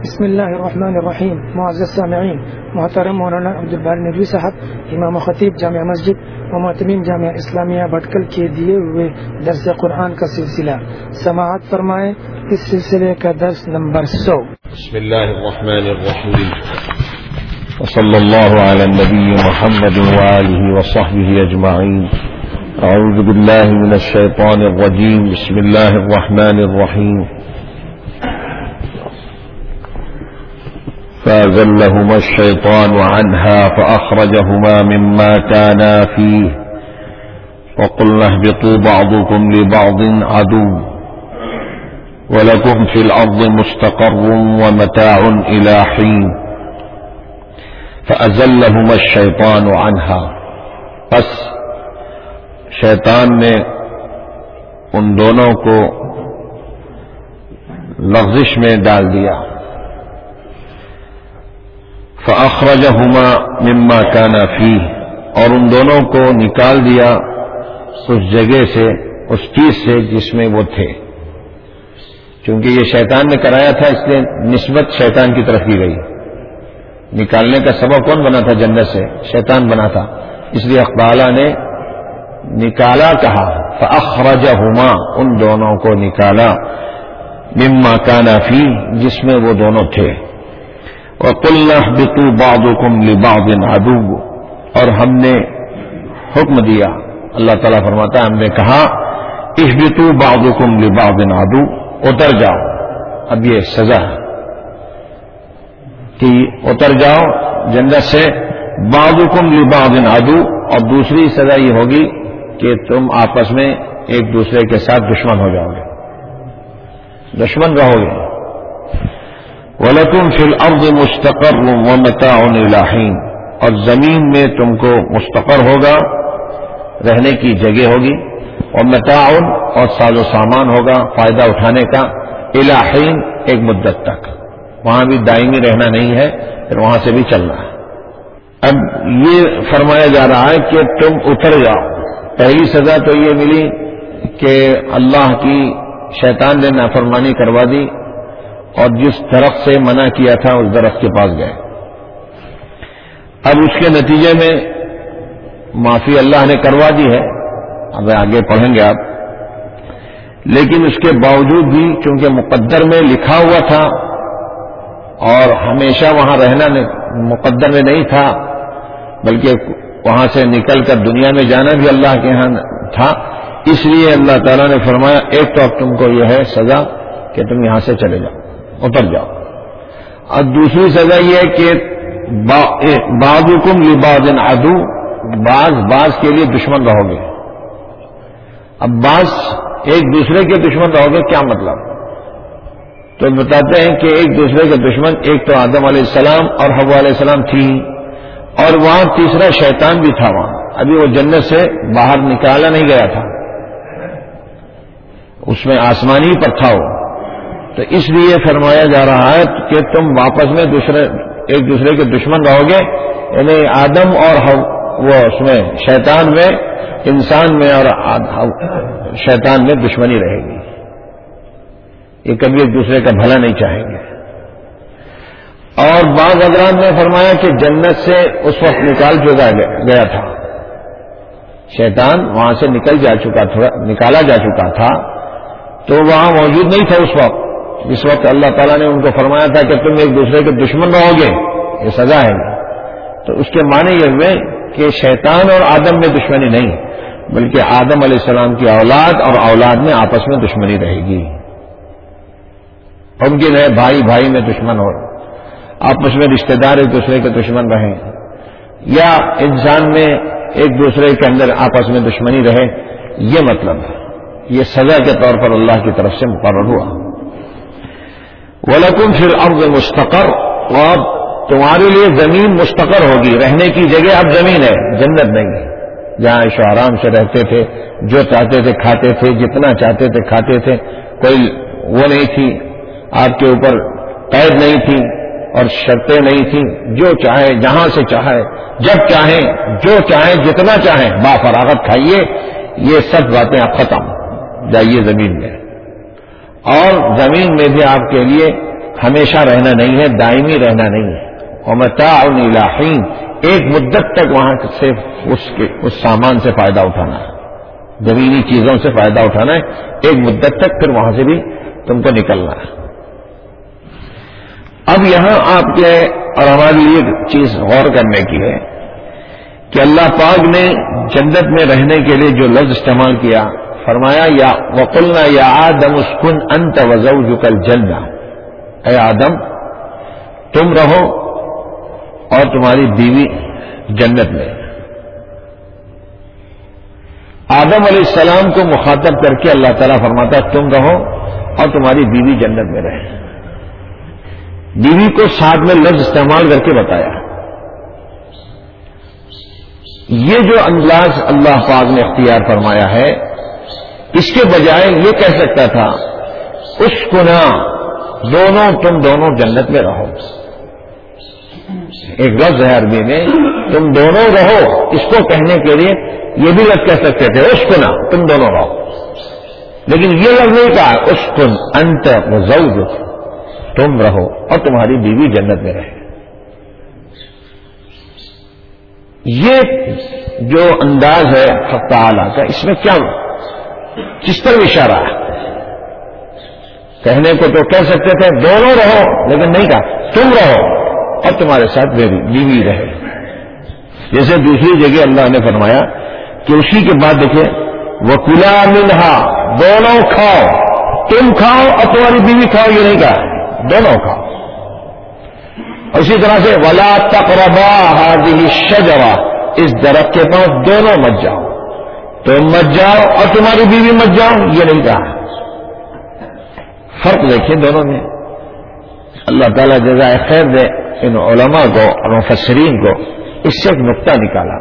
بسم اللہ الرحمن الرحیم. معزز سامعین، محترم مولانا عبدالباری ندوی صاحب، امام و خطیب جامع مسجد و معتمین جامعہ اسلامیہ بھٹکل کے دیے ہوئے درس قرآن کا سلسلہ سماعت فرمائیں. اس سلسلے کا درس نمبر 100. بسم اللہ الرحمن الرحیم وصلی اللہ علی النبی محمد وآلہ وصحبہ اجمعین. اعوذ باللہ من الشیطان الرجیم. بسم اللہ الرحمن الرحیم. فأزلهما الشيطان عنها فأخرجهما مما كانا فيه وقلنا اهبطوا بعضكم لبعض عدو ولكم في الأرض مستقر ومتاع إلى حين فأزلهما الشيطان عنها، پس شیطان نے ان دونوں کو لغزش میں ڈال دیا. فَأَخْرَجَهُمَا مِمَّا كَانَ فِيهِ، اور ان دونوں کو نکال دیا اس جگہ سے، اس چیز سے جس میں وہ تھے. چونکہ یہ شیطان نے کرایا تھا، اس لیے نسبت شیطان کی طرف کی گئی. نکالنے کا سبب کون بنا تھا جنت سے؟ شیطان بنا تھا. اس لیے حق تعالی نے نکالا کہا. فَأَخْرَجَهُمَا، ان دونوں کو نکالا، مِمَّا كَانَ فِيهِ، جس میں وہ دونوں تھے. وَقُلْنَا اهْبِطُوا بَعْضُكُمْ لِبَعْضٍ عَدُوٌّ، اور ہم نے حکم دیا، اللہ تعالیٰ فرماتا ہے ہم نے کہا اهْبِطُوا بَعْضُكُمْ لِبَعْضٍ عَدُوٌّ، اتر جاؤ. اب یہ سزا ہے کہ اتر جاؤ جنت سے. بَعْضُكُمْ لِبَعْضٍ عَدُوٌّ، اور دوسری سزا یہ ہوگی کہ تم آپس میں ایک دوسرے کے ساتھ دشمن ہو جاؤ گے، دشمن رہو گے. وَلَكُمْ فِي الْأَرْضِ مُسْتَقَرٌّ وَمَتَاعٌ إِلَىٰ حِينٍ، اور زمین میں تم کو مستقر ہوگا، رہنے کی جگہ ہوگی. وَمَتَاعٌ، اور ساز و سامان ہوگا فائدہ اٹھانے کا. إِلَىٰ حِينٍ، ایک مدت تک. وہاں بھی دائمی رہنا نہیں ہے، پھر وہاں سے بھی چلنا ہے. اب یہ فرمایا جا رہا ہے کہ تم اتر جاؤ. پہلی سزا تو یہ ملی کہ اللہ کی شیطان نے نافرمانی کروا دی، اور جس درخت سے منع کیا تھا اس درخت کے پاس گئے. اب اس کے نتیجے میں معافی اللہ نے کروا دی ہے، اب آگے پڑھیں گے آپ. لیکن اس کے باوجود بھی چونکہ مقدر میں لکھا ہوا تھا اور ہمیشہ وہاں رہنا مقدر میں نہیں تھا، بلکہ وہاں سے نکل کر دنیا میں جانا بھی اللہ کے ہاں تھا. اس لیے اللہ تعالیٰ نے فرمایا ایک تو اب تم کو یہ ہے سزا کہ تم یہاں سے چلے جاؤ، اتر جاؤ. اور دوسری سزا یہ ہے کہ بعضکم لبعض عدو، بعض کے لیے دشمن رہو گے. اب بعض ایک دوسرے کے دشمن رہو گے، کیا مطلب؟ تو بتاتے ہیں کہ ایک دوسرے کے دشمن ایک تو آدم علیہ السلام اور حوا علیہ السلام تھی، اور وہاں تیسرا شیطان بھی تھا. وہاں ابھی وہ جنت سے باہر نکالا نہیں گیا تھا، اس میں آسمانی پر تھا وہ. تو اس لیے فرمایا جا رہا ہے کہ تم واپس میں ایک دوسرے کے دشمن رہو گے. یعنی آدم اور وہ اس میں شیطان میں، انسان میں اور شیطان میں دشمنی رہے گی. یہ کبھی ایک دوسرے کا بھلا نہیں چاہیں گے. اور بعض حضرات نے فرمایا کہ جنت سے اس وقت گیا تھا شیطان، وہاں سے نکالا جا چکا تھا، تو وہاں موجود نہیں تھا اس وقت جس وقت اللہ تعالیٰ نے ان کو فرمایا تھا کہ تم ایک دوسرے کے دشمن رہو گے، یہ سزا ہے. تو اس کے معنی یہ ہوئے کہ شیطان اور آدم میں دشمنی نہیں، بلکہ آدم علیہ السلام کی اولاد اور اولاد میں آپس میں دشمنی رہے گی. ممکن ہے بھائی میں دشمن ہو، آپس میں رشتہ دار ایک دوسرے کے دشمن رہیں، یا انسان میں ایک دوسرے کے اندر آپس میں دشمنی رہے. یہ مطلب ہے، یہ سزا کے طور پر اللہ کی طرف سے مقرر ہوا. وَلَكُمْ فِي الْأَرْضِ مُسْتَقَرٌ، اور تمہارے لیے زمین مستقر ہوگی، رہنے کی جگہ اب زمین ہے، جنت نہیں ہے جہاں عیش و آرام سے رہتے تھے، جو چاہتے تھے کھاتے تھے، جتنا چاہتے تھے کھاتے تھے. کوئی وہ نہیں تھی آپ کے اوپر، قید نہیں تھی اور شرطیں نہیں تھیں. جو چاہے جہاں سے چاہے، جب چاہیں، جو چاہیں، جتنا چاہیں با فراغت کھائیے. یہ سب باتیں اب ختم. جائیے زمین میں، اور زمین میں بھی آپ کے لیے ہمیشہ رہنا نہیں ہے، دائمی رہنا نہیں ہے. ومتاع الی حین، ایک مدت تک وہاں سے اس سامان سے فائدہ اٹھانا ہے، زمینی چیزوں سے فائدہ اٹھانا ہے ایک مدت تک، پھر وہاں سے بھی تم کو نکلنا ہے. اب یہاں آپ کے اور ہمارے لیے ایک چیز غور کرنے کی ہے کہ اللہ پاک نے جنت میں رہنے کے لیے جو لفظ استعمال کیا، فرمایا یا وقلنا یا آدم اسکن انت وزوجک الجنہ، اے آدم تم رہو اور تمہاری بیوی جنت میں. آدم علیہ السلام کو مخاطب کر کے اللہ تعالیٰ فرماتا تم رہو اور تمہاری بیوی جنت میں رہے. بیوی کو ساتھ میں لفظ استعمال کر کے بتایا. یہ جو انداز اللہ پاک نے اختیار فرمایا ہے، اس کے بجائے یہ کہہ سکتا تھا اسکنا، دونوں تم دونوں جنت میں رہو. ایک لفظ ہے عربی میں تم دونوں رہو، اس کو کہنے کے لیے یہ بھی لفظ کہہ سکتے تھے اسکنا، تم دونوں رہو، لیکن یہ لفظ نہیں کہا اسکن انت وزوجک، تم رہو اور تمہاری بیوی جنت میں رہے. یہ جو انداز ہے حق تعالی کا، اس میں کیا کس طرح اشارہ ہے؟ کہنے کو تو کہہ سکتے تھے دونوں رہو، لیکن نہیں کہا تم رہو اور تمہارے ساتھ میری بیوی رہے. جیسے دوسری جگہ اللہ نے فرمایا کہ اسی کے بعد دیکھیں وَكُلَا مِنْهَا، دونوں کھاؤ، تم کھاؤ اور تمہاری بیوی کھاؤ، یہ نہیں کہا دونوں کھاؤ. اسی طرح سے وَلَا تَقْرَبَا هَذِهِ الشَّجَرَةَ، اس درخت کے پاس دونوں مت جاؤ، تم مت جاؤ اور تمہاری بیوی مت جاؤ، یہ نہیں کہا. فرق دیکھیں دونوں میں. اللہ تعالیٰ جزائے خیر دے ان علماء کو اور مفسرین کو، اس سے ایک نقطہ نکالا.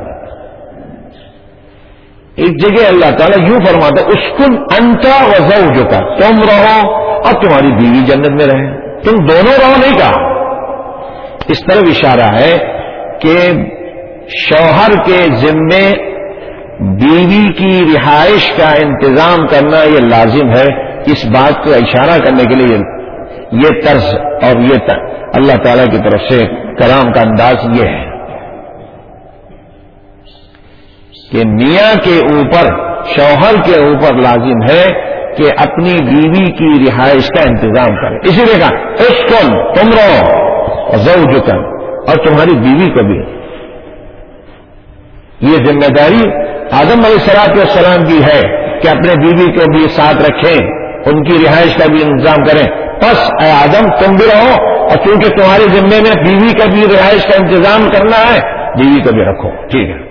ایک جگہ اللہ تعالیٰ یوں فرماتا اسکن انت وزوجک، تم رہو اور تمہاری بیوی جنت میں رہے، تم دونوں رہو نہیں کہا. اس طرف اشارہ ہے کہ شوہر کے ذمے بیوی کی رہائش کا انتظام کرنا یہ لازم ہے. اس بات کو اشارہ کرنے کے لیے یہ طرز اور یہ اللہ تعالیٰ کی طرف سے کلام کا انداز یہ ہے کہ میاں کے اوپر، شوہر کے اوپر لازم ہے کہ اپنی بیوی کی رہائش کا انتظام کرے. اسی لیے کہا اسکن، تم رہو، زوجک، اور تمہاری بیوی کو بھی. یہ ذمہ داری آدم علیہ السلام کی ہے کہ اپنے بیوی کو بھی ساتھ رکھیں، ان کی رہائش کا بھی انتظام کریں. بس اے آدم تم بھی رہو، اور چونکہ تمہارے ذمے میں بیوی کا بھی رہائش کا انتظام کرنا ہے، بیوی کو بھی رکھو. ٹھیک ہے،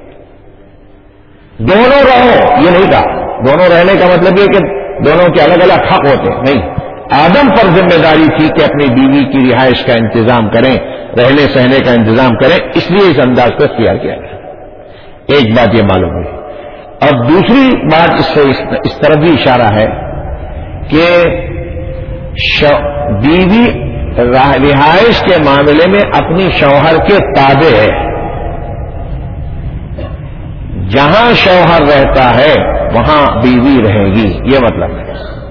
دونوں رہو یہ نہیں کہا. دونوں رہنے کا مطلب یہ کہ دونوں کے الگ الگ حق ہوتے نہیں. آدم پر ذمہ داری تھی کہ اپنی بیوی کی رہائش کا انتظام کریں، رہنے سہنے کا انتظام کریں، اس لیے اس انداز کو اختیار کیا گیا. ایک بات یہ معلوم ہوئی. اور دوسری بات اس سے اس طرف بھی اشارہ ہے کہ بیوی رہائش کے معاملے میں اپنی شوہر کے تابع ہے. جہاں شوہر رہتا ہے وہاں بیوی رہے گی، یہ مطلب ہے.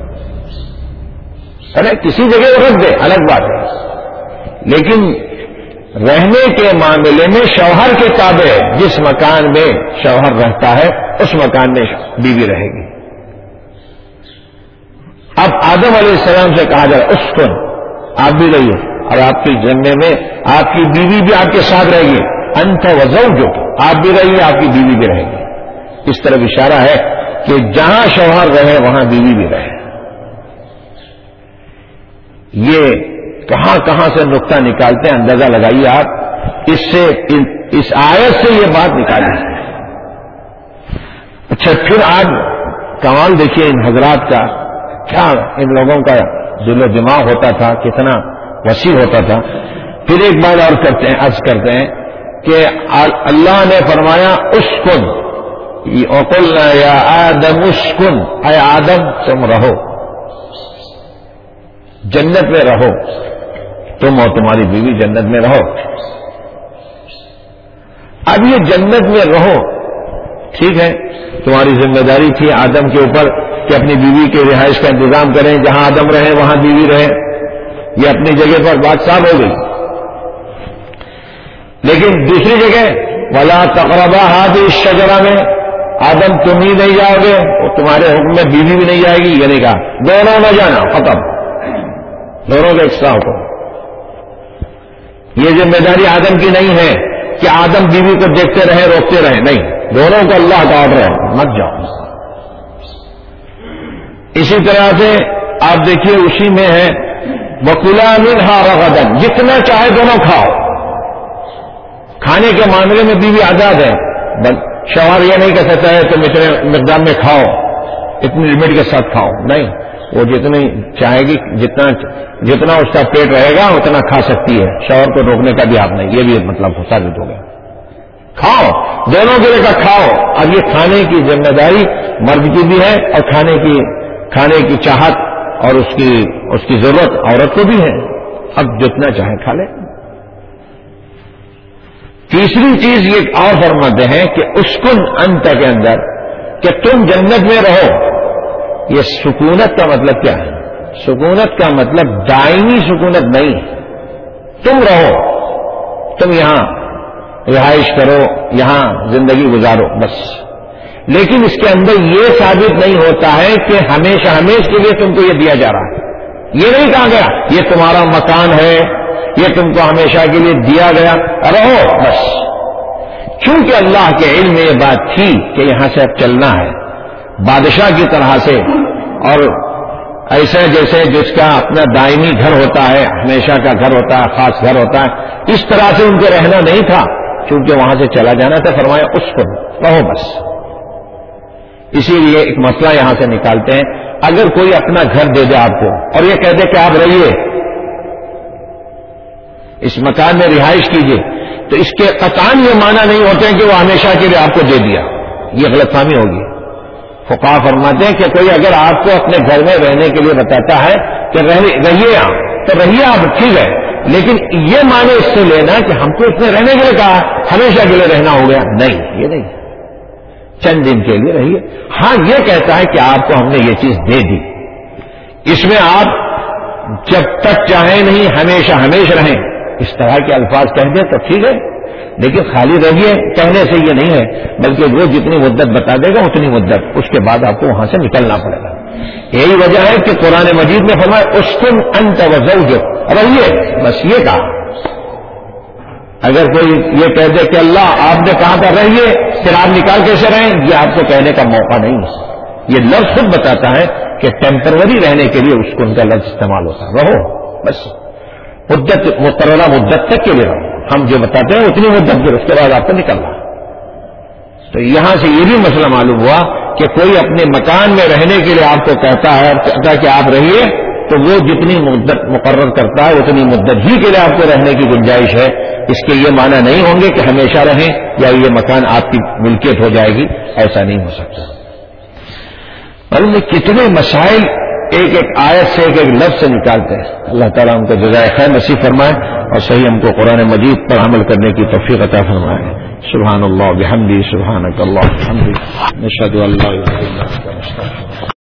ارے کسی جگہ رکھ دے الگ بات ہے، لیکن رہنے کے معاملے میں شوہر کے تابع ہے. جس مکان میں شوہر رہتا ہے اس مکان میں بیوی رہے گی. اب آدم علیہ السلام سے کہا جائے اسکن، آپ بھی رہیے، اور آپ کے ذمے میں آپ کی بیوی بھی آپ کے ساتھ رہے گی. انت وزوجک، آپ بھی رہیے، آپ کی بیوی بھی رہے گی. اس طرف اشارہ ہے کہ جہاں شوہر رہے وہاں بیوی بھی رہے. یہ کہاں کہاں سے نقطہ نکالتے ہیں اندازہ لگائیے آپ. اس سے اس آیت سے یہ بات نکالی. اچھا پھر آج کمال دیکھیے ان حضرات کا، کیا ان لوگوں کا دل و دماغ ہوتا تھا، کتنا وسیع ہوتا تھا. پھر ایک بات اور کرتے ہیں، عرض کرتے ہیں کہ اللہ نے فرمایا اسکن، وقلنا یا آدم اسکن، اے آدم تم رہو، جنت میں رہو، تم اور تمہاری بیوی جنت میں رہو. اب یہ جنت میں رہو ٹھیک ہے، تمہاری ذمہ داری تھی آدم کے اوپر کہ اپنی بیوی کے رہائش کا انتظام کریں، جہاں آدم رہے وہاں بیوی رہے. یہ اپنی جگہ پر بات صاف ہو گئی. لیکن دوسری جگہ وَلَا تَقْرَبَا هَٰذِهِ الشَّجَرَةَ میں آدم تم ہی نہیں جاؤ گے اور تمہارے حکم میں بیوی بھی نہیں جائے گی. یہ نہیں کہا دونوں نہ جانا، ختم، دونوں کا ایک ساتھ ہو. یہ ذمہ داری آدم کی نہیں ہے کہ آدم بیوی کو دیکھتے رہے روکتے رہے، نہیں، دونوں کو اللہ کا آرڈر ہے، مت جاؤ. اسی طرح سے آپ دیکھیے اسی میں ہے وَكُلَا مِنْهَا رَغَدًا، جتنا چاہے دونوں کھاؤ. کھانے کے معاملے میں بیوی آزاد ہے، شوہر یہ نہیں کہہ سکتا ہے تم اتنے مقدار میں کھاؤ، اتنی لمٹ کے ساتھ کھاؤ، نہیں، وہ جتنی چاہے گی، جتنا اس کا پیٹ رہے گا اتنا کھا سکتی ہے. شوہر کو روکنے کا بھی حق نہیں. یہ بھی مطلب ثابت ہو گیا. کھاؤ، دونوں کے لیے کھاؤ. اب یہ کھانے کی ذمہ داری مرد کی بھی ہے اور کھانے کی چاہت اور اس کی ضرورت عورت کو بھی ہے. اب جتنا چاہے کھا لے. تیسری چیز یہ اور فرماتے ہیں کہ اسکن انت کے اندر کہ تم جنت میں رہو. یہ سکونت کا مطلب کیا ہے؟ سکونت کا مطلب دائمی سکونت نہیں ہے. تم رہو، تم یہاں رہائش کرو، یہاں زندگی گزارو بس. لیکن اس کے اندر یہ ثابت نہیں ہوتا ہے کہ ہمیشہ کے لیے تم کو یہ دیا جا رہا ہے. یہ نہیں کہا گیا یہ تمہارا مکان ہے، یہ تم کو ہمیشہ کے لیے دیا گیا، رہو بس. چونکہ اللہ کے علم میں یہ بات تھی کہ یہاں سے اب چلنا ہے بادشاہ کی طرح سے، اور ایسے جیسے جس کا اپنا دائمی گھر ہوتا ہے، ہمیشہ کا گھر ہوتا ہے، خاص گھر ہوتا ہے، اس طرح سے ان کو رہنا نہیں تھا. چونکہ وہاں سے چلا جانا تھا، فرمایا اس کو رہو بس. اسی لیے ایک مسئلہ یہاں سے نکالتے ہیں. اگر کوئی اپنا گھر دے دے آپ کو اور یہ کہہ دے کہ آپ رہیے اس مکان میں رہائش کیجیے، تو اس کے قطعاً یہ معنی نہیں ہوتے ہیں کہ وہ ہمیشہ کے لیے آپ کو دے دیا. یہ غلط فہمی ہوگی. فقہا فرماتے ہیں کہ کوئی اگر آپ کو اپنے گھر میں رہنے کے لیے بتاتا ہے کہ رہیے آپ، تو رہیے آپ، ٹھیک ہے، لیکن یہ معنی اس سے لینا کہ ہم کو اس نے رہنے کے لیے کہا ہمیشہ کے لیے رہنا ہو گیا، نہیں، یہ نہیں. چند دن کے لیے رہیے. ہاں یہ کہتا ہے کہ آپ کو ہم نے یہ چیز دے دی، اس میں آپ جب تک چاہیں نہیں ہمیشہ رہیں، اس طرح کے الفاظ کہہ دیں تو ٹھیک ہے، لیکن خالی رہیے کہنے سے یہ نہیں ہے، بلکہ وہ جتنی مدت بتا دے گا اتنی مدت، اس کے بعد آپ کو وہاں سے نکلنا پڑے گا. یہی وجہ ہے کہ قرآن مجید میں فرمایا اسکن انت وزوجک، رہیے بس. یہ کہا. اگر کوئی یہ کہہ دے کہ اللہ آپ نے کہا تھا رہیے، پھر آپ نکال کیسے رہیں، یہ آپ کو کہنے کا موقع نہیں ہے. یہ لفظ خود بتاتا ہے کہ ٹیمپروری رہنے کے لیے اسکن کا لفظ استعمال ہوتا ہے. رہو بس، مدت مقررہ مدت تک کے لیے رہو. ہم جو بتاتے ہیں اتنی مدت، پھر اس کے بعد آپ کو نکلنا. تو یہاں سے یہ بھی مسئلہ معلوم ہوا کہ کوئی اپنے مکان میں رہنے کے لیے آپ کو کہتا ہے کہ آپ رہیے، تو وہ جتنی مدت مقرر کرتا ہے اتنی مدت ہی کے لیے آپ کو رہنے کی گنجائش ہے. اس کے یہ معنی نہیں ہوں گے کہ ہمیشہ رہیں یا یہ مکان آپ کی ملکیت ہو جائے گی، ایسا نہیں ہو سکتا. اور کتنے مسائل ایک ایک آیت سے ایک لفظ سے نکالتے ہیں. اللہ تعالیٰ ہم کو جزائے خیر نصیب فرمائے اور صحیح ہم کو قرآن مجید پر عمل کرنے کی توفیق عطا فرمائے. سبحان اللہ بحمدہ، سبحانک اللہ بحمدک، نشہد ان لا الہ الا انت، نستغفرک.